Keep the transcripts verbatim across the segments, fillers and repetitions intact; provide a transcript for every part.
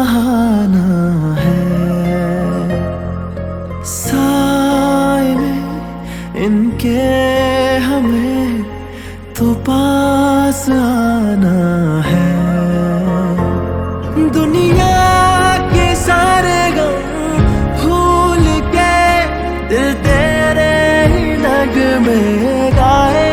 बहाना है, साए में इनके हमें तो पास आना है। दुनिया के सारे गम भूल के दिल तेरे ही नगमे गाए।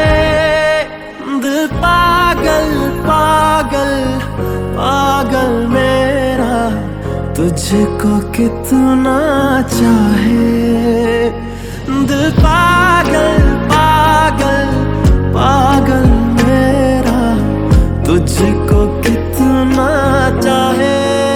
दिल पागल पागल पागल मेरा तुझको कितना चाहे। दिल पागल पागल पागल मेरा तुझको कितना चाहे।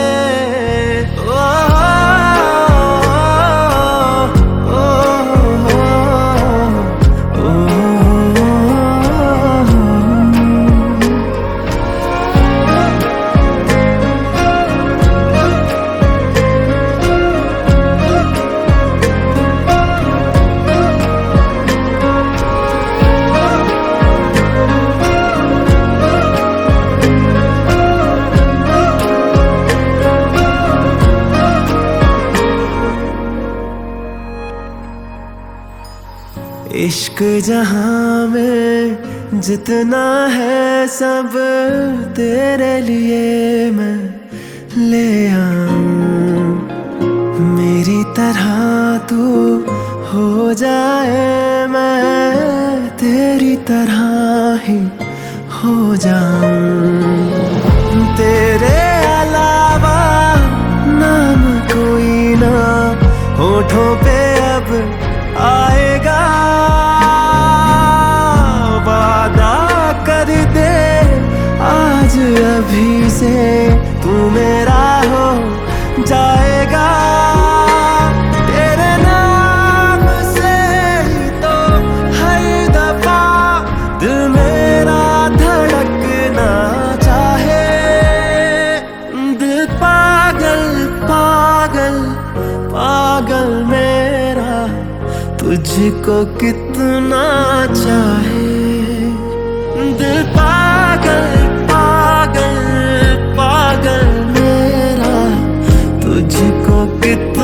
इश्क जहां में जितना है सब तेरे लिए मैं ले आऊं। मेरी तरह तू हो जाए मैं तेरी तरह ही हो जाऊं। तेरे अलावा नाम कोई ना होठों पे अब आएगा। वादा कर दे आज अभी से तू मेरा हो जाएगा। तेरे नाम से ही तो हर दफा दिल मेरा धड़कना चाहे। दिल पागल पागल पागल मेरा तुझको कितना चाहे। दिल पागल पागल पागल मेरा तुझको कितना